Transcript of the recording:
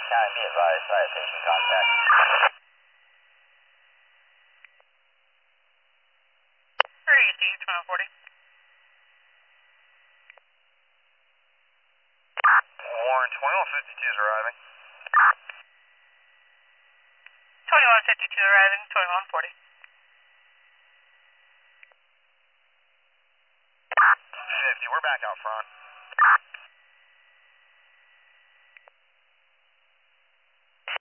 County, be advised, citation contact. 2140. Warren, 2152 is arriving. 2152 arriving, 2140. 50, we're back out front.